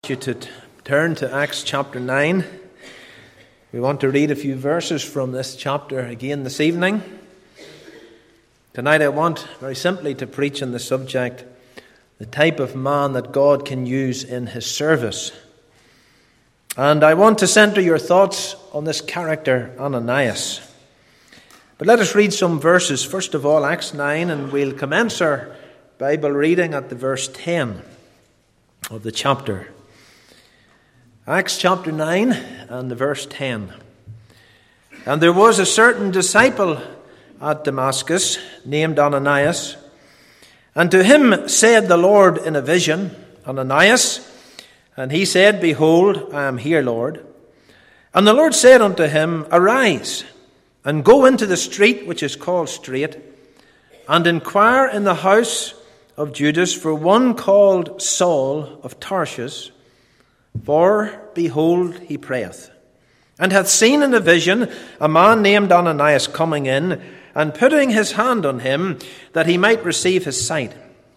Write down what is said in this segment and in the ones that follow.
You to turn to Acts chapter 9. We want to read a few verses from this chapter again this evening. Tonight I want very simply to preach on the subject, the type of man that God can use in his service. And I want to center your thoughts on this character, Ananias. But let us read some verses. First of all, Acts 9, and we'll commence our Bible reading at the verse 10 of the chapter. Acts chapter 9 and the verse 10. And there was a certain disciple at Damascus named Ananias. And to him said the Lord in a vision, Ananias. And he said, Behold, I am here, Lord. And the Lord said unto him, Arise, and go into the street which is called Straight, and inquire in the house of Judas for one called Saul of Tarsus. For, behold, he prayeth, and hath seen in a vision a man named Ananias coming in, and putting his hand on him, that he might receive his sight.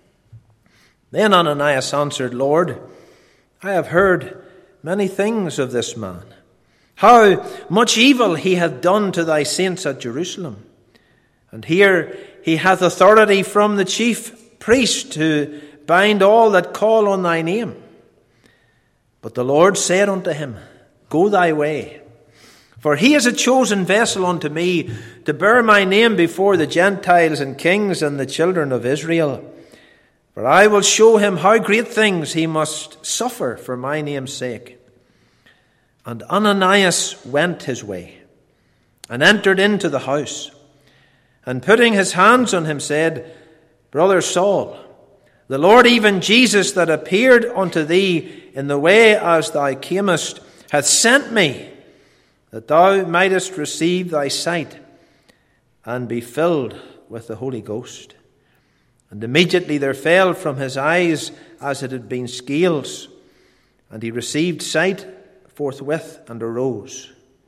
Then Ananias answered, Lord, I have heard many things of this man, how much evil he hath done to thy saints at Jerusalem. And here he hath authority from the chief priest to bind all that call on thy name. But the Lord said unto him, Go thy way, for he is a chosen vessel unto me to bear my name before the Gentiles and kings and the children of Israel. For I will show him how great things he must suffer for my name's sake. And Ananias went his way, and entered into the house, and putting his hands on him said, Brother Saul, the Lord, even Jesus, that appeared unto thee in the way as thou camest, hath sent me, that thou mightest receive thy sight, and be filled with the Holy Ghost. And immediately there fell from his eyes as it had been scales, and he received sight forthwith, and arose,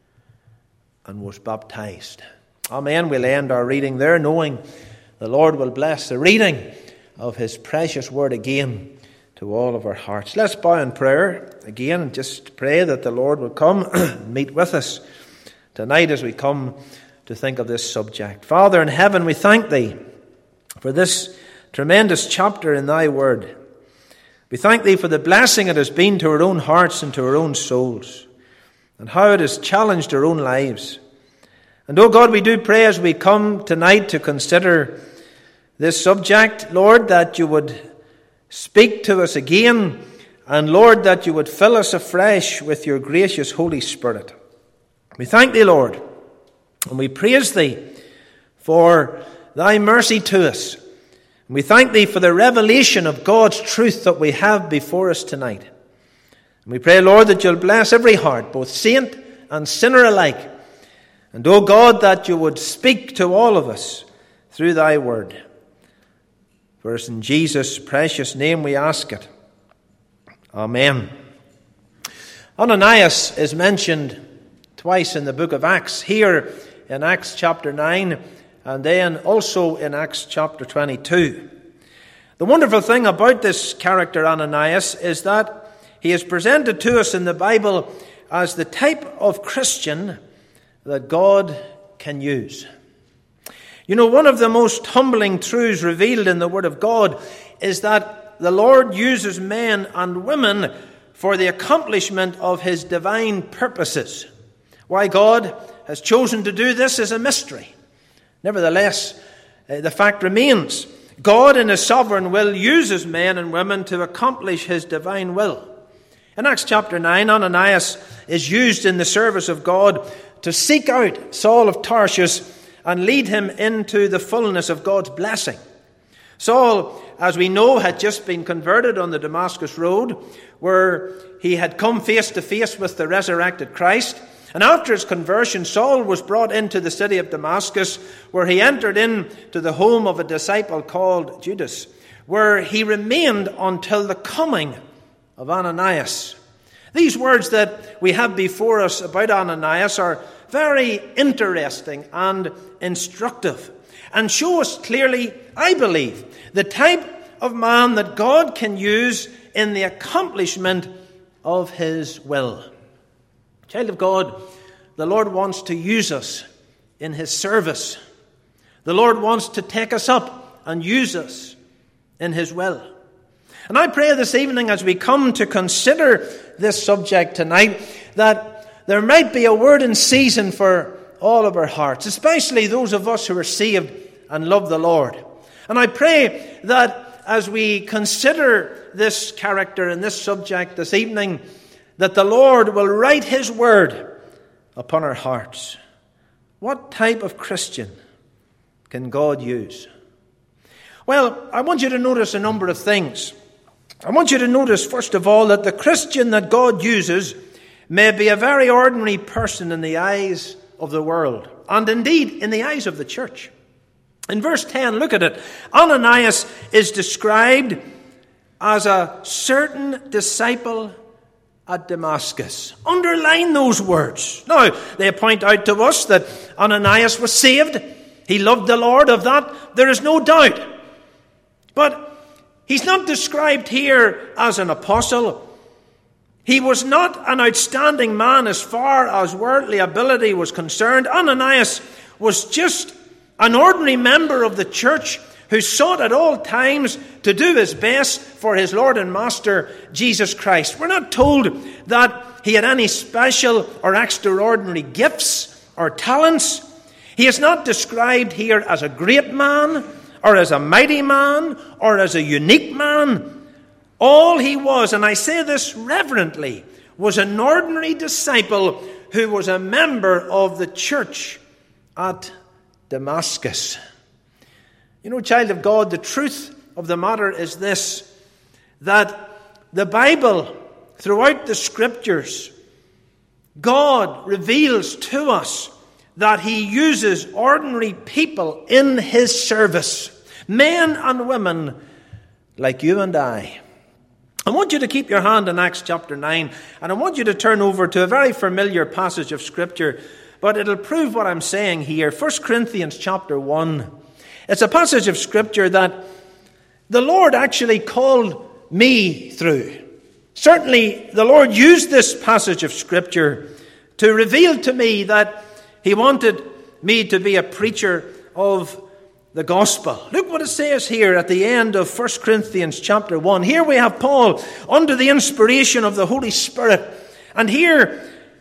and was baptized. Amen. We'll end our reading there, knowing the Lord will bless the reading of his precious word again to all of our hearts. Let's bow in prayer again and just pray that the Lord will come and meet with us tonight as we come to think of this subject. Father in heaven, we thank thee for this tremendous chapter in thy word. We thank thee for the blessing it has been to our own hearts and to our own souls, and how it has challenged our own lives. And oh God, we do pray as we come tonight to consider this subject, Lord, that you would speak to us again, and Lord, that you would fill us afresh with your gracious Holy Spirit. We thank thee, Lord, and we praise thee for thy mercy to us. And we thank thee for the revelation of God's truth that we have before us tonight. And we pray, Lord, that you'll bless every heart, both saint and sinner alike. And, oh God, that you would speak to all of us through thy word. For it's in Jesus' precious name we ask it. Amen. Ananias is mentioned twice in the book of Acts. Here in Acts chapter 9, and then also in Acts chapter 22. The wonderful thing about this character Ananias is that he is presented to us in the Bible as the type of Christian that God can use. You know, one of the most humbling truths revealed in the Word of God is that the Lord uses men and women for the accomplishment of his divine purposes. Why God has chosen to do this is a mystery. Nevertheless, the fact remains, God in his sovereign will uses men and women to accomplish his divine will. In Acts chapter 9, Ananias is used in the service of God to seek out Saul of Tarsus and lead him into the fullness of God's blessing. Saul, as we know, had just been converted on the Damascus road, where he had come face to face with the resurrected Christ. And after his conversion, Saul was brought into the city of Damascus, where he entered into the home of a disciple called Judas, where he remained until the coming of Ananias. These words that we have before us about Ananias are very interesting and instructive, and show us clearly, I believe, the type of man that God can use in the accomplishment of his will. Child of God, the Lord wants to use us in his service. The Lord wants to take us up and use us in his will. And I pray this evening, as we come to consider this subject tonight, that there might be a word in season for all of our hearts, especially those of us who are saved and love the Lord. And I pray that as we consider this character and this subject this evening, that the Lord will write his word upon our hearts. What type of Christian can God use? Well, I want you to notice a number of things. I want you to notice, first of all, that the Christian that God uses may be a very ordinary person in the eyes of the world, and indeed in the eyes of the church. In verse 10, look at it. Ananias is described as a certain disciple at Damascus. Underline those words. Now, they point out to us that Ananias was saved. He loved the Lord. Of that, there is no doubt. But he's not described here as an apostle. He was not an outstanding man as far as worldly ability was concerned. Ananias was just an ordinary member of the church who sought at all times to do his best for his Lord and Master, Jesus Christ. We're not told that he had any special or extraordinary gifts or talents. He is not described here as a great man or as a mighty man or as a unique man. All he was, and I say this reverently, was an ordinary disciple who was a member of the church at Damascus. You know, child of God, the truth of the matter is this, that the Bible, throughout the Scriptures, God reveals to us that he uses ordinary people in his service, men and women like you and I. I want you to keep your hand in Acts chapter 9, and I want you to turn over to a very familiar passage of Scripture, but it'll prove what I'm saying here. 1 Corinthians chapter 1. It's a passage of Scripture that the Lord actually called me through. Certainly, the Lord used this passage of Scripture to reveal to me that he wanted me to be a preacher of the gospel. Look what it says here at the end of 1 Corinthians chapter 1. Here we have Paul under the inspiration of the Holy Spirit. And here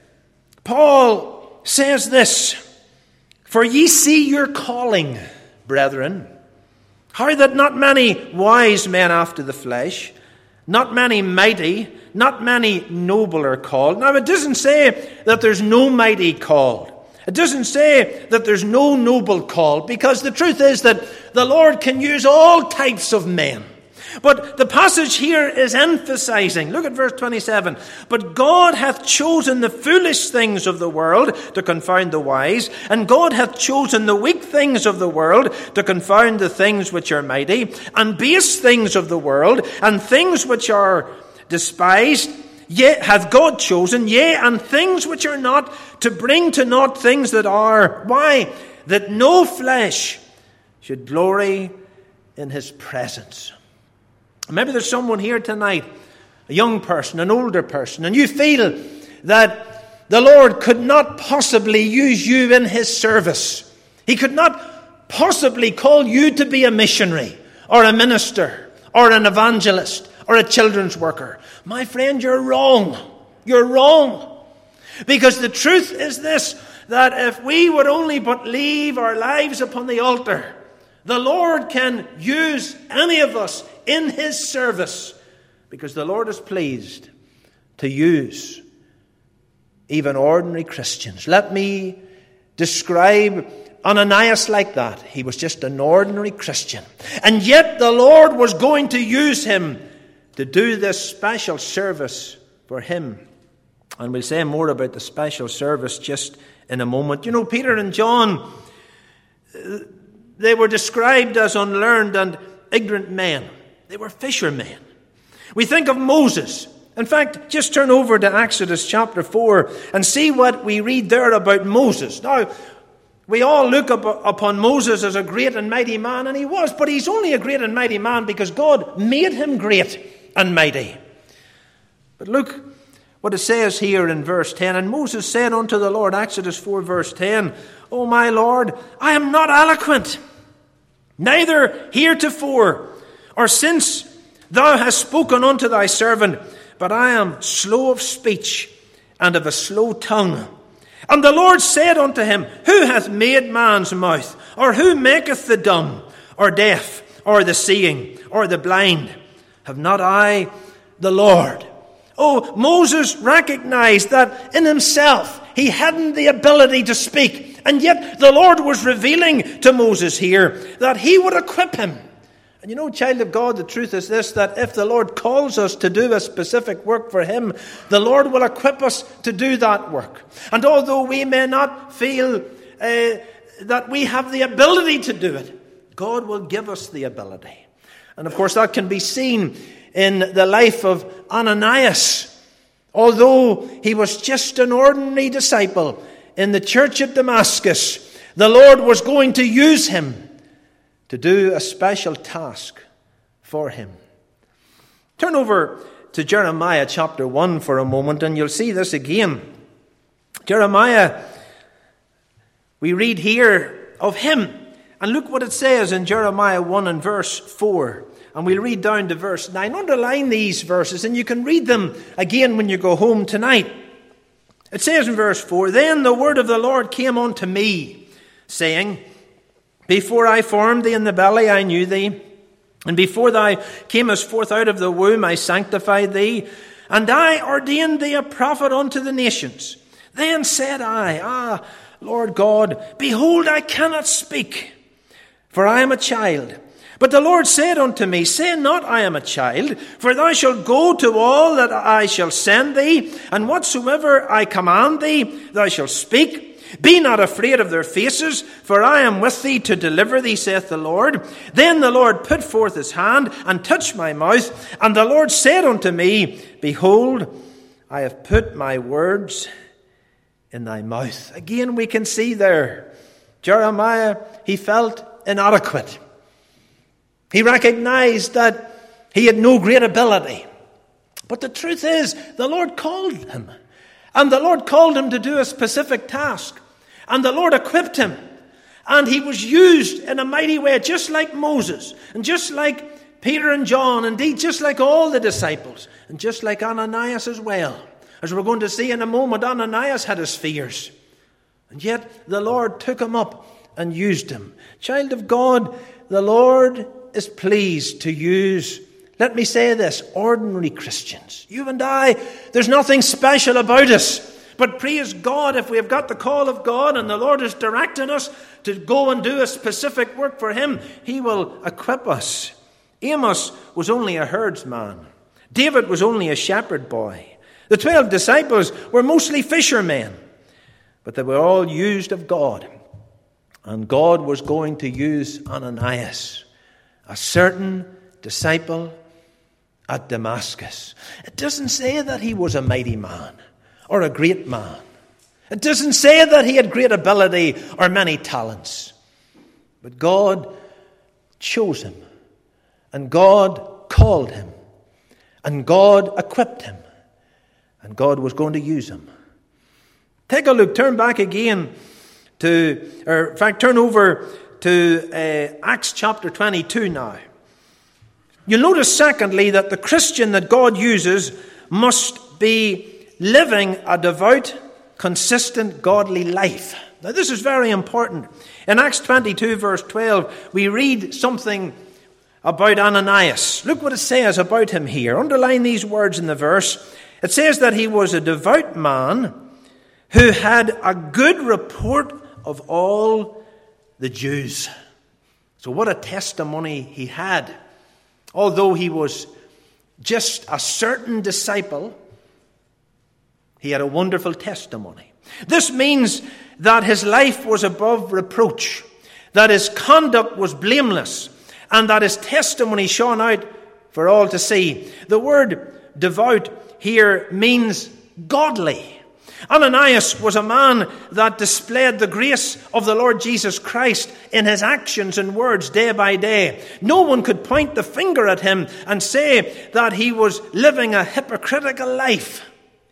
Paul says this, "For ye see your calling, brethren, how that not many wise men after the flesh, not many mighty, not many noble are called." Now, it doesn't say that there's no mighty called. It doesn't say that there's no noble called, because the truth is that the Lord can use all types of men. But the passage here is emphasizing, look at verse 27, "But God hath chosen the foolish things of the world to confound the wise, and God hath chosen the weak things of the world to confound the things which are mighty, and base things of the world, and things which are despised, yet hath God chosen, yea, and things which are not, to bring to naught things that are." Why? "That no flesh should glory in his presence." Maybe there's someone here tonight, a young person, an older person, and you feel that the Lord could not possibly use you in his service. He could not possibly call you to be a missionary or a minister or an evangelist or a children's worker. My friend, you're wrong. You're wrong. Because the truth is this, that if we would only but leave our lives upon the altar, the Lord can use any of us in his service, because the Lord is pleased to use even ordinary Christians. Let me describe Ananias like that. He was just an ordinary Christian. And yet the Lord was going to use him to do this special service for him. And we'll say more about the special service just in a moment. You know, Peter and John, they were described as unlearned and ignorant men. They were fishermen. We think of Moses. In fact, just turn over to Exodus chapter 4 and see what we read there about Moses. Now, we all look upon Moses as a great and mighty man, and he was, but he's only a great and mighty man because God made him great and mighty. But look what it says here in verse 10. And Moses said unto the Lord, Exodus 4 verse 10, O my Lord, I am not eloquent, neither heretofore, or since thou hast spoken unto thy servant, but I am slow of speech, and of a slow tongue. And the Lord said unto him, Who hath made man's mouth? Or who maketh the dumb, or deaf, or the seeing, or the blind? Have not I the Lord? Oh, Moses recognized that in himself he hadn't the ability to speak. And yet the Lord was revealing to Moses here that he would equip him. And you know, child of God, the truth is this, that if the Lord calls us to do a specific work for him, the Lord will equip us to do that work. And although we may not feel that we have the ability to do it, God will give us the ability. And of course that can be seen in the life of Ananias. Although he was just an ordinary disciple in the church at Damascus, the Lord was going to use him to do a special task for him. Turn over to Jeremiah chapter 1 for a moment, and you'll see this again. Jeremiah, we read here of him. And look what it says in Jeremiah 1 and verse 4. And we'll read down to verse 9. Underline these verses, and you can read them again when you go home tonight. It says in verse 4, Then the word of the Lord came unto me, saying, Before I formed thee in the belly, I knew thee. And before thou camest forth out of the womb, I sanctified thee. And I ordained thee a prophet unto the nations. Then said I, Lord God, behold, I cannot speak, for I am a child. But the Lord said unto me, Say not, I am a child, for thou shalt go to all that I shall send thee, and whatsoever I command thee, thou shalt speak. Be not afraid of their faces, for I am with thee to deliver thee, saith the Lord. Then the Lord put forth his hand, and touched my mouth. And the Lord said unto me, Behold, I have put my words in thy mouth. Again we can see there, Jeremiah, he felt inadequate. He recognized that he had no great ability. But the truth is, the Lord called him. And the Lord called him to do a specific task. And the Lord equipped him. And he was used in a mighty way, just like Moses. And just like Peter and John. Indeed, just like all the disciples. And just like Ananias as well. As we're going to see in a moment, Ananias had his fears. And yet the Lord took him up and used him. Child of God, the Lord is pleased to use, let me say this, ordinary Christians. You and I, there's nothing special about us. But praise God, if we have got the call of God and the Lord is directing us to go and do a specific work for him, he will equip us. Amos was only a herdsman. David was only a shepherd boy. The 12 disciples were mostly fishermen. But they were all used of God. And God was going to use Ananias, a certain disciple at Damascus. It doesn't say that he was a mighty man or a great man. It doesn't say that he had great ability or many talents. But God chose him, and God called him, and God equipped him, and God was going to use him. Take a look, turn back again turn over to Acts chapter 22 now. You'll notice, secondly, that the Christian that God uses must be living a devout, consistent, godly life. Now, this is very important. In Acts 22, verse 12, we read something about Ananias. Look what it says about him here. Underline these words in the verse. It says that he was a devout man who had a good report of all the Jews. So what a testimony he had. Although he was just a certain disciple, he had a wonderful testimony. This means that his life was above reproach, that his conduct was blameless, and that his testimony shone out for all to see. The word devout here means godly. Ananias was a man that displayed the grace of the Lord Jesus Christ in his actions and words day by day. No one could point the finger at him and say that he was living a hypocritical life.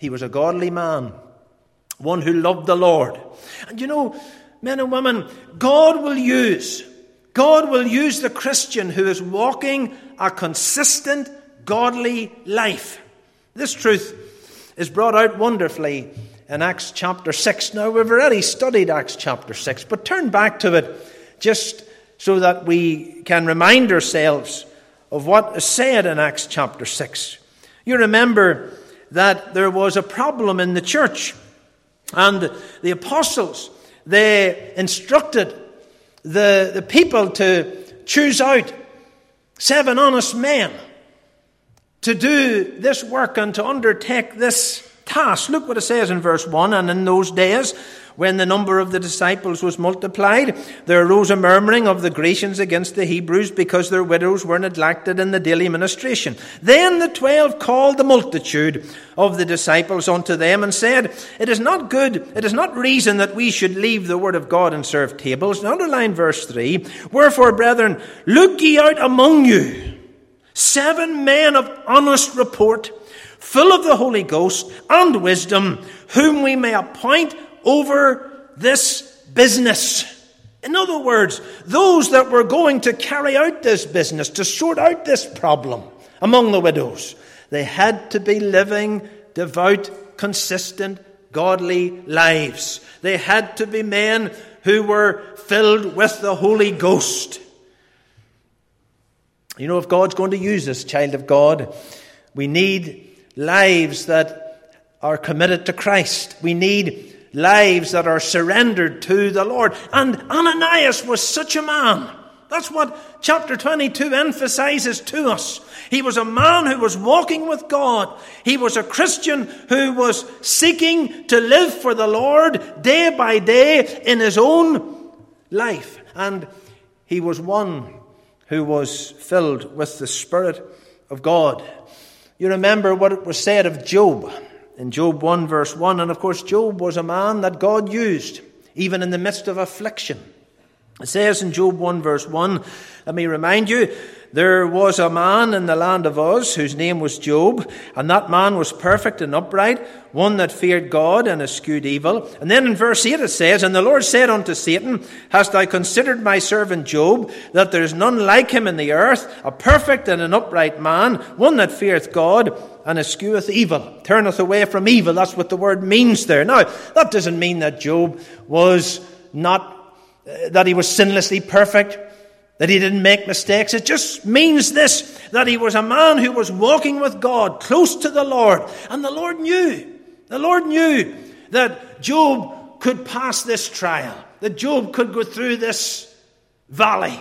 He was a godly man, one who loved the Lord. And you know, men and women, God will use the Christian who is walking a consistent, godly life. This truth is brought out wonderfully in Acts chapter 6. Now, we've already studied Acts chapter 6, but turn back to it just so that we can remind ourselves of what is said in Acts chapter 6. You remember that there was a problem in the church, and the apostles, they instructed the people to choose out 7 honest men to do this work and to undertake this task. Look what it says in verse 1. And in those days, when the number of the disciples was multiplied, there arose a murmuring of the Grecians against the Hebrews, because their widows were neglected in the daily ministration. Then the 12 called the multitude of the disciples unto them and said, It is not reason that we should leave the word of God and serve tables. And underline verse 3. Wherefore, brethren, look ye out among you 7 men of honest report, full of the Holy Ghost and wisdom, whom we may appoint over this business. In other words, those that were going to carry out this business, to sort out this problem among the widows, they had to be living devout, consistent, godly lives. They had to be men who were filled with the Holy Ghost. You know, if God's going to use us, child of God, we need lives that are committed to Christ. We need lives that are surrendered to the Lord. And Ananias was such a man. That's what chapter 22 emphasizes to us. He was a man who was walking with God. He was a Christian who was seeking to live for the Lord day by day in his own life. And he was one who was filled with the Spirit of God. You remember what it was said of Job in Job 1 verse 1. And of course, Job was a man that God used, even in the midst of affliction. It says in Job 1 verse 1, let me remind you, there was a man in the land of Uz whose name was Job, and that man was perfect and upright, one that feared God and eschewed evil. And then in verse 8 it says, And the Lord said unto Satan, Hast thou considered my servant Job, that there is none like him in the earth, a perfect and an upright man, one that feareth God and escheweth evil, turneth away from evil. That's what the word means there. Now, that doesn't mean that Job was that he was sinlessly perfect, that he didn't make mistakes. It just means this, that he was a man who was walking with God, close to the Lord. And the Lord knew that Job could pass this trial, that Job could go through this valley.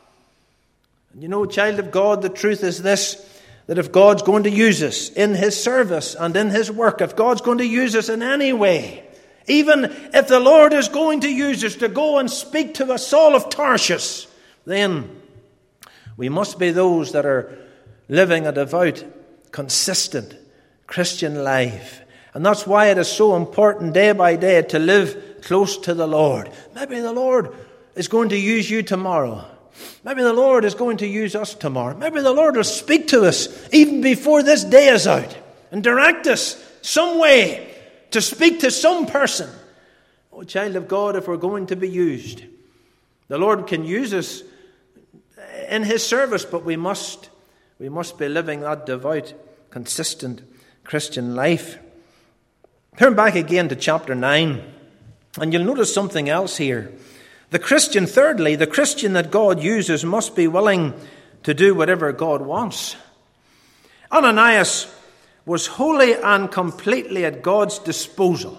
And you know, child of God, the truth is this, that if God's going to use us in his service and in his work, if God's going to use us in any way, even if the Lord is going to use us to go and speak to a Saul of Tarshish, then we must be those that are living a devout, consistent Christian life. And that's why it is so important day by day to live close to the Lord. Maybe the Lord is going to use you tomorrow. Maybe the Lord is going to use us tomorrow. Maybe the Lord will speak to us even before this day is out and direct us some way to speak to some person. Oh, child of God, if we're going to be used, the Lord can use us in his service, but we must be living that devout, consistent Christian life. Turn back again to chapter 9, and you'll notice something else here. The Christian, thirdly, the Christian that God uses must be willing to do whatever God wants. Ananias was wholly and completely at God's disposal.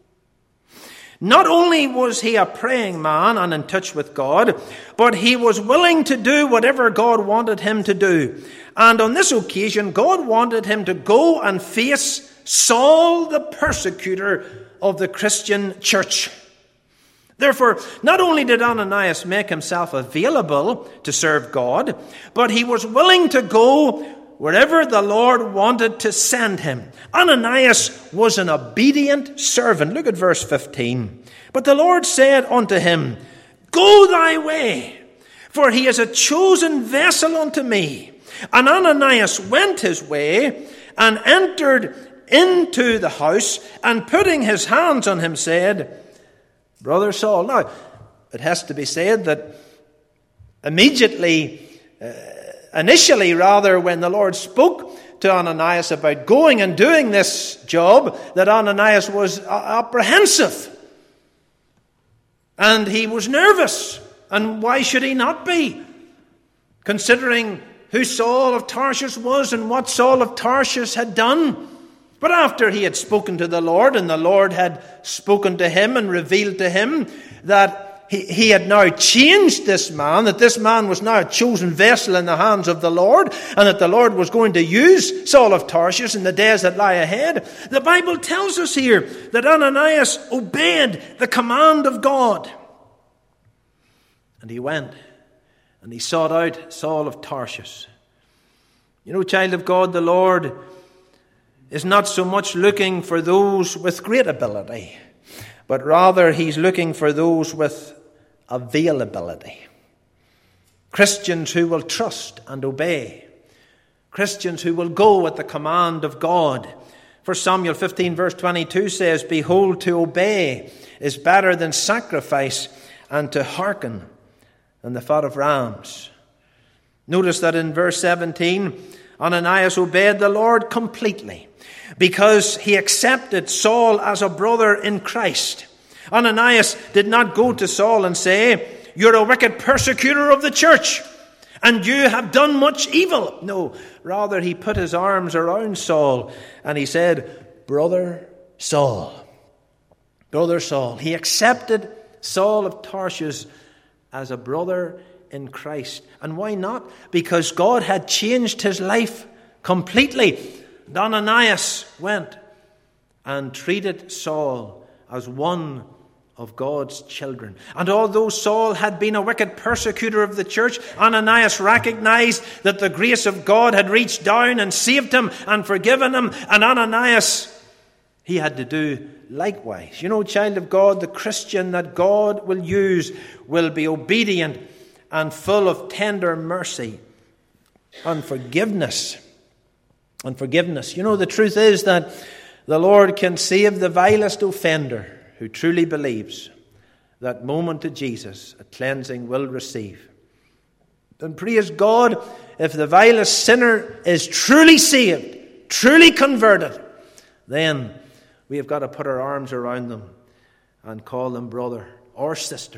Not only was he a praying man and in touch with God, but he was willing to do whatever God wanted him to do. And on this occasion, God wanted him to go and face Saul, the persecutor of the Christian church. Therefore, not only did Ananias make himself available to serve God, but he was willing to go wherever the Lord wanted to send him. Ananias was an obedient servant. Look at verse 15. But the Lord said unto him, Go thy way, for he is a chosen vessel unto me. And Ananias went his way and entered into the house, and putting his hands on him said, Brother Saul. Now, it has to be said that initially, when the Lord spoke to Ananias about going and doing this job, that Ananias was apprehensive. And he was nervous. And why should he not be? Considering who Saul of Tarsus was and what Saul of Tarsus had done. But after he had spoken to the Lord, and the Lord had spoken to him and revealed to him that he had now changed this man, that this man was now a chosen vessel in the hands of the Lord, and that the Lord was going to use Saul of Tarsus in the days that lie ahead. The Bible tells us here that Ananias obeyed the command of God. And he went and he sought out Saul of Tarsus. You know, child of God, the Lord is not so much looking for those with great ability, but rather he's looking for those with availability. Christians who will trust and obey. Christians who will go at the command of God. 1 Samuel 15 verse 22 says, Behold, to obey is better than sacrifice, and to hearken than the fat of rams. Notice that in verse 17, Ananias obeyed the Lord completely, because he accepted Saul as a brother in Christ. Ananias did not go to Saul and say, You're a wicked persecutor of the church, and you have done much evil. No, rather he put his arms around Saul and he said, Brother Saul. Brother Saul. He accepted Saul of Tarsus as a brother in Christ. And why not? Because God had changed his life completely. And Ananias went and treated Saul as one of God's children. And although Saul had been a wicked persecutor of the church, Ananias recognized that the grace of God had reached down and saved him and forgiven him. And Ananias, he had to do likewise. You know, child of God, the Christian that God will use will be obedient and full of tender mercy and forgiveness. And forgiveness. You know, the truth is that the Lord can save the vilest offender who truly believes. That moment to Jesus, a cleansing will receive. And praise God, if the vilest sinner is truly saved, truly converted, then we have got to put our arms around them and call them brother or sister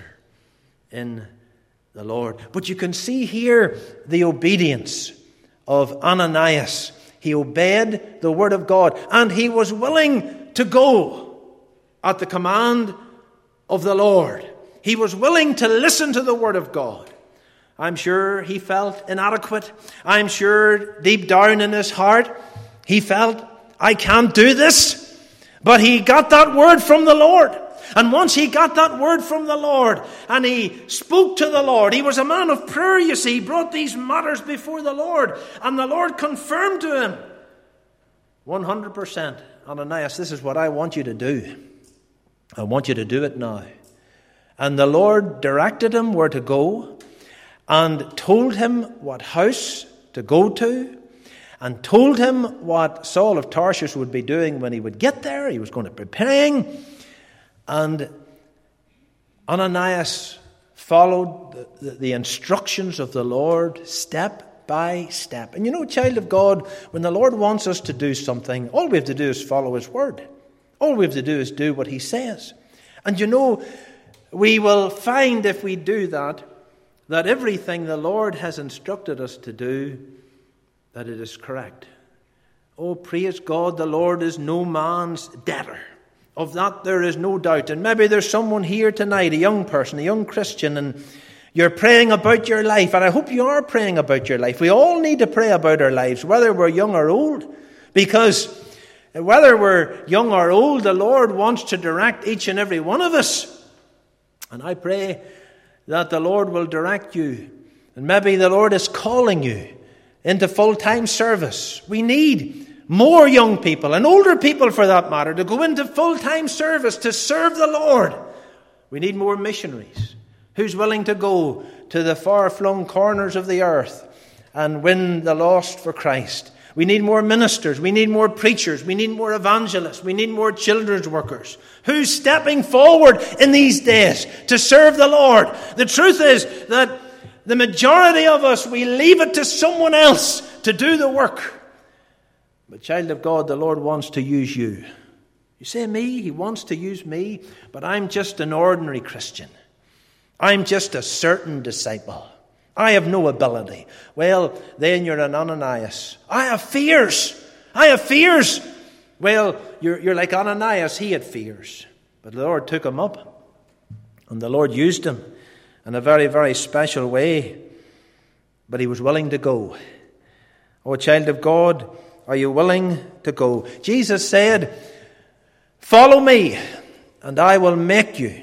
in the Lord. But you can see here the obedience of Ananias. He obeyed the word of God, and he was willing to go at the command of the Lord. He was willing to listen to the word of God. I'm sure he felt inadequate. I'm sure deep down in his heart he felt, I can't do this. But he got that word from the Lord. And once he got that word from the Lord and he spoke to the Lord, he was a man of prayer, you see. He brought these matters before the Lord, and the Lord confirmed to him 100%, Ananias, this is what I want you to do. I want you to do it now. And the Lord directed him where to go and told him what house to go to and told him what Saul of Tarsus would be doing when he would get there. He was going to be praying. And Ananias followed the instructions of the Lord step by step. And you know, child of God, when the Lord wants us to do something, all we have to do is follow his word. All we have to do is do what he says. And you know, we will find if we do that everything the Lord has instructed us to do, that it is correct. Oh, praise God, the Lord is no man's debtor. Of that there is no doubt. And maybe there's someone here tonight, a young person, a young Christian, and you're praying about your life. And I hope you are praying about your life. We all need to pray about our lives, whether we're young or old. Because whether we're young or old, the Lord wants to direct each and every one of us. And I pray that the Lord will direct you. And maybe the Lord is calling you into full-time service. We need more young people, and older people for that matter, to go into full-time service to serve the Lord. We need more missionaries. Who's willing to go to the far-flung corners of the earth and win the lost for Christ? We need more ministers. We need more preachers. We need more evangelists. We need more children's workers. Who's stepping forward in these days to serve the Lord? The truth is that the majority of us, we leave it to someone else to do the work. But child of God, the Lord wants to use you. You say me, He wants to use me, but I'm just an ordinary Christian. I'm just a certain disciple. I have no ability. Well, then you're an Ananias. I have fears. Well, you're like Ananias. He had fears. But the Lord took him up. And the Lord used him in a very, very special way. But he was willing to go. Oh, child of God, are you willing to go? Jesus said, "Follow me, and I will make you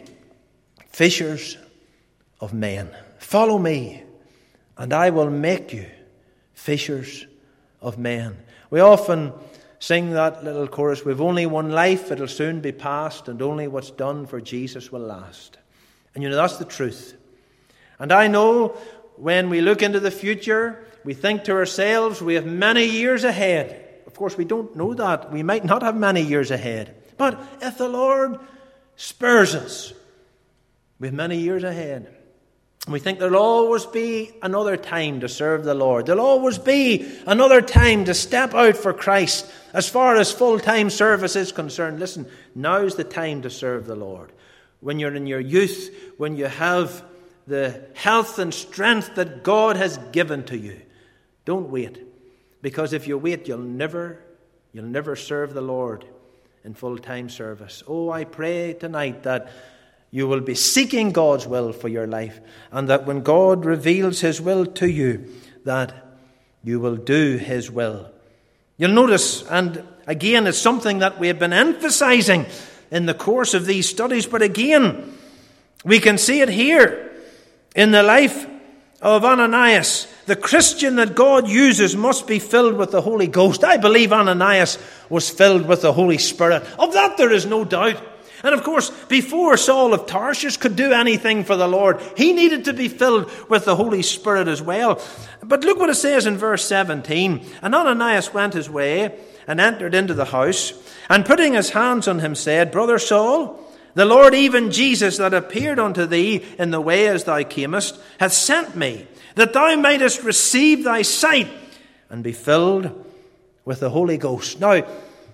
fishers of men." Follow me, and I will make you fishers of men. We often sing that little chorus, "We've only one life, it'll soon be past, and only what's done for Jesus will last." And you know, that's the truth. And I know when we look into the future, we think to ourselves, we have many years ahead. Of course, we don't know that. We might not have many years ahead. But if the Lord spares us, we have many years ahead. We think there'll always be another time to serve the Lord. There'll always be another time to step out for Christ. As far as full-time service is concerned, listen, now's the time to serve the Lord. When you're in your youth, when you have the health and strength that God has given to you, don't wait. Because if you wait, you'll never serve the Lord in full-time service. Oh, I pray tonight that you will be seeking God's will for your life, and that when God reveals His will to you, that you will do His will. You'll notice, and again, it's something that we have been emphasizing in the course of these studies, but again, we can see it here in the life of Ananias. The Christian that God uses must be filled with the Holy Ghost. I believe Ananias was filled with the Holy Spirit. Of that there is no doubt. And of course, before Saul of Tarsus could do anything for the Lord, he needed to be filled with the Holy Spirit as well. But look what it says in verse 17. "And Ananias went his way and entered into the house, and putting his hands on him said, Brother Saul, the Lord, even Jesus, that appeared unto thee in the way as thou camest, hath sent me, that thou mightest receive thy sight and be filled with the Holy Ghost." Now,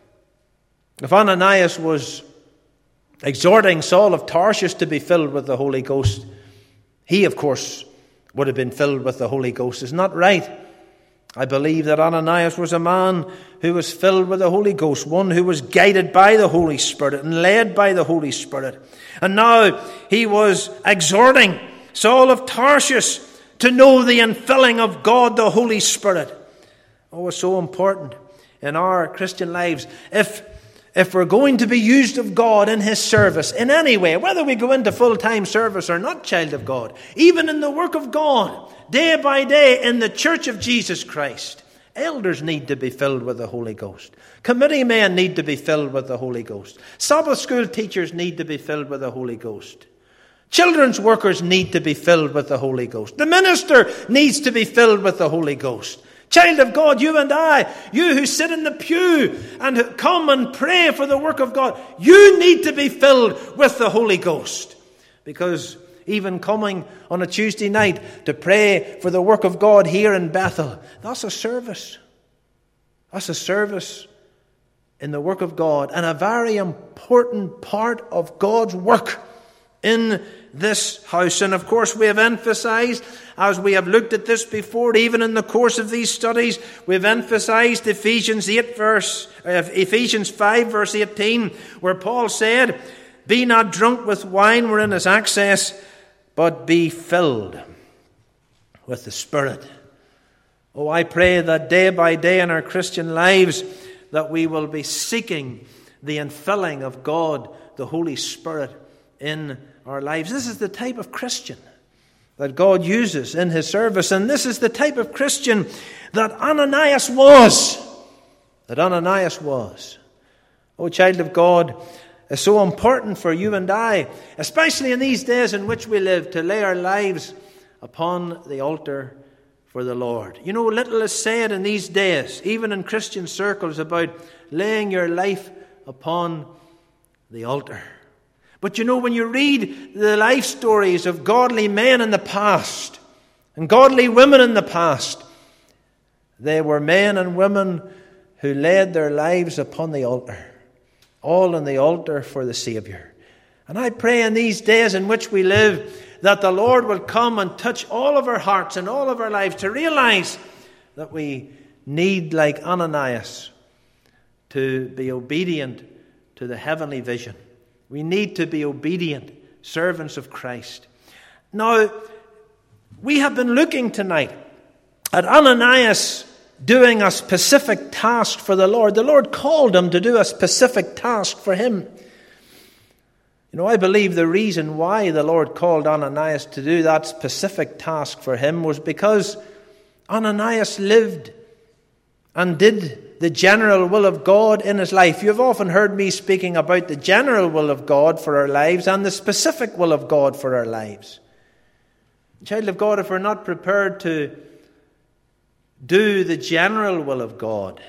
if Ananias was exhorting Saul of Tarsus to be filled with the Holy Ghost, he, of course, would have been filled with the Holy Ghost. Isn't that right? I believe that Ananias was a man who was filled with the Holy Ghost, one who was guided by the Holy Spirit and led by the Holy Spirit. And now he was exhorting Saul of Tarsus to know the infilling of God, the Holy Spirit. Oh, it's so important in our Christian lives. If we're going to be used of God in His service in any way, whether we go into full-time service or not, child of God, even in the work of God, day by day in the church of Jesus Christ, elders need to be filled with the Holy Ghost. Committee men need to be filled with the Holy Ghost. Sabbath school teachers need to be filled with the Holy Ghost. Children's workers need to be filled with the Holy Ghost. The minister needs to be filled with the Holy Ghost. Child of God, you and I, you who sit in the pew and come and pray for the work of God, you need to be filled with the Holy Ghost. Because even coming on a Tuesday night to pray for the work of God here in Bethel, that's a service. That's a service in the work of God, and a very important part of God's work in this house. And of course we have emphasized, as we have looked at this before, even in the course of these studies, we've emphasized Ephesians 5 verse 18, where Paul said, "Be not drunk with wine wherein is excess, but be filled with the Spirit." Oh, I pray that day by day in our Christian lives that we will be seeking the infilling of God, the Holy Spirit, in our lives. This is the type of Christian that God uses in His service, and this is the type of Christian that Ananias was. Oh, child of God, it's so important for you and I, especially in these days in which we live, to lay our lives upon the altar for the Lord. You know, little is said in these days, even in Christian circles, about laying your life upon the altar. But you know, when you read the life stories of godly men in the past and godly women in the past, they were men and women who laid their lives upon the altar, all on the altar for the Saviour. And I pray in these days in which we live that the Lord will come and touch all of our hearts and all of our lives to realize that we need, like Ananias, to be obedient to the heavenly vision. We need to be obedient servants of Christ. Now, we have been looking tonight at Ananias doing a specific task for the Lord. The Lord called him to do a specific task for him. You know, I believe the reason why the Lord called Ananias to do that specific task for him was because Ananias lived and did the general will of God in his life. You've often heard me speaking about the general will of God for our lives and the specific will of God for our lives. Child of God, if we're not prepared to do the general will of God,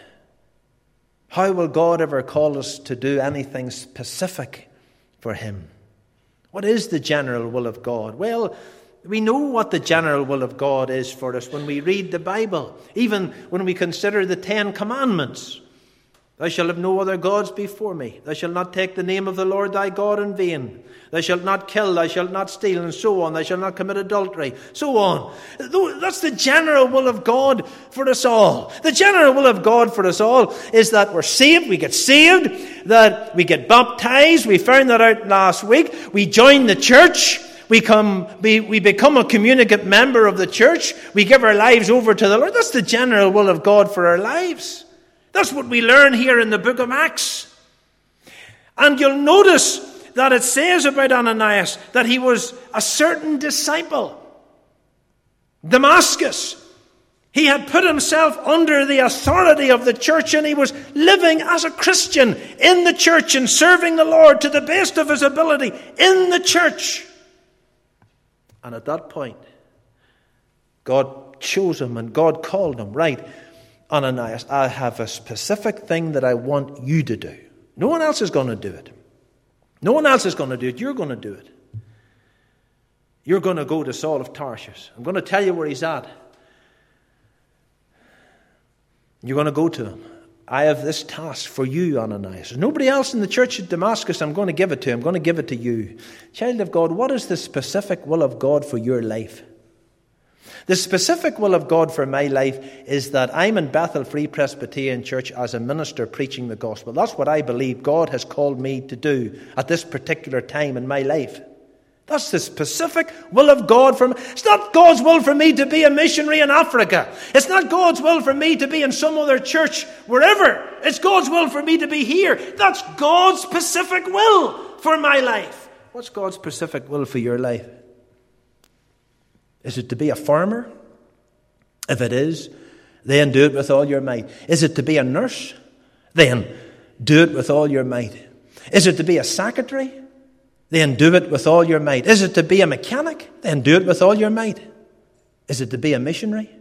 how will God ever call us to do anything specific for Him? What is the general will of God? Well, we know what the general will of God is for us when we read the Bible, even when we consider the 10 Commandments. Thou shalt have no other gods before me. Thou shalt not take the name of the Lord thy God in vain. Thou shalt not kill, thou shalt not steal, and so on. Thou shalt not commit adultery, so on. That's the general will of God for us all. The general will of God for us all is that we're saved, we get saved, that we get baptized. We found that out last week. We join the church. We become a communicant member of the church. We give our lives over to the Lord. That's the general will of God for our lives. That's what we learn here in the book of Acts. And you'll notice that it says about Ananias that he was a certain disciple. Damascus. He had put himself under the authority of the church, and he was living as a Christian in the church and serving the Lord to the best of his ability in the church. And at that point, God chose him and God called him. Right, Ananias, I have a specific thing that I want you to do. No one else is going to do it. No one else is going to do it. You're going to do it. You're going to go to Saul of Tarsus. I'm going to tell you where he's at. You're going to go to him. I have this task for you, Ananias. There's nobody else in the church at Damascus I'm going to give it to. I'm going to give it to you. Child of God, what is the specific will of God for your life? The specific will of God for my life is that I'm in Bethel Free Presbyterian Church as a minister preaching the gospel. That's what I believe God has called me to do at this particular time in my life. That's the specific will of God for me. It's not God's will for me to be a missionary in Africa. It's not God's will for me to be in some other church wherever. It's God's will for me to be here. That's God's specific will for my life. What's God's specific will for your life? Is it to be a farmer? If it is, then do it with all your might. Is it to be a nurse? Then do it with all your might. Is it to be a secretary? Then do it with all your might. Is it to be a mechanic? Then do it with all your might. Is it to be a missionary?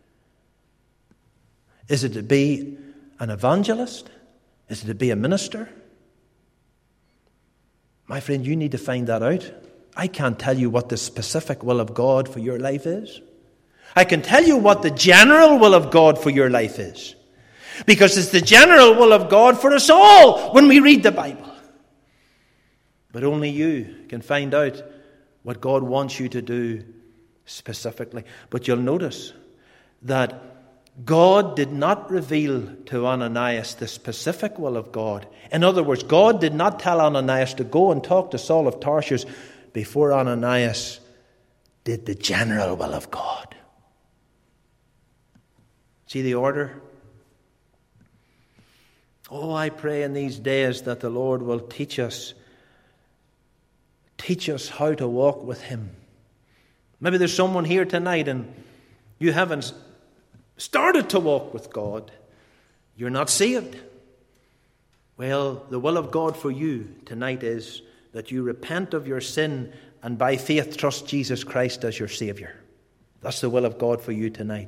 Is it to be an evangelist? Is it to be a minister? My friend, you need to find that out. I can't tell you what the specific will of God for your life is. I can tell you what the general will of God for your life is. Because it's the general will of God for us all when we read the Bible. But only you can find out what God wants you to do specifically. But you'll notice that God did not reveal to Ananias the specific will of God. In other words, God did not tell Ananias to go and talk to Saul of Tarsus before Ananias did the general will of God. See the order? Oh, I pray in these days that the Lord will teach us how to walk with Him. Maybe there's someone here tonight and you haven't started to walk with God. You're not saved. Well, the will of God for you tonight is that you repent of your sin and by faith trust Jesus Christ as your Savior. That's the will of God for you tonight.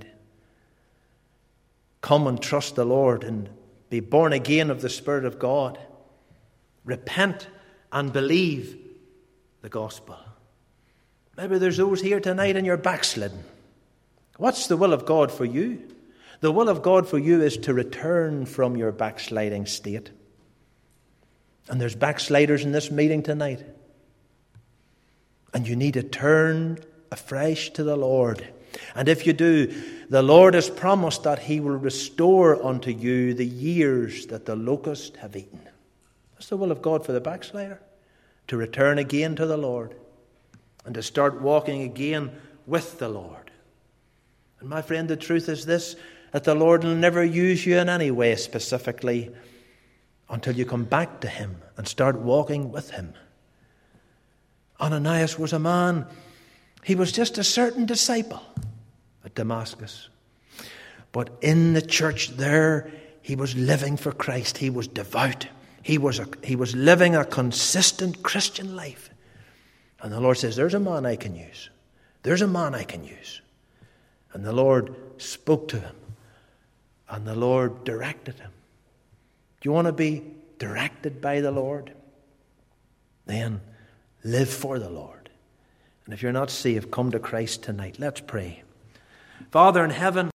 Come and trust the Lord and be born again of the Spirit of God. Repent and believe the gospel. Maybe there's those here tonight and you're backslidden. What's the will of God for you? The will of God for you is to return from your backsliding state. And there's backsliders in this meeting tonight. And you need to turn afresh to the Lord. And if you do, the Lord has promised that He will restore unto you the years that the locusts have eaten. That's the will of God for the backslider. To return again to the Lord. And to start walking again with the Lord. And my friend, the truth is this, that the Lord will never use you in any way specifically until you come back to Him and start walking with Him. Ananias was a man, he was just a certain disciple at Damascus. But in the church there, he was living for Christ. He was devout. He was living a consistent Christian life. And the Lord says, there's a man I can use. There's a man I can use. And the Lord spoke to him. And the Lord directed him. Do you want to be directed by the Lord? Then live for the Lord. And if you're not saved, come to Christ tonight. Let's pray. Father in heaven,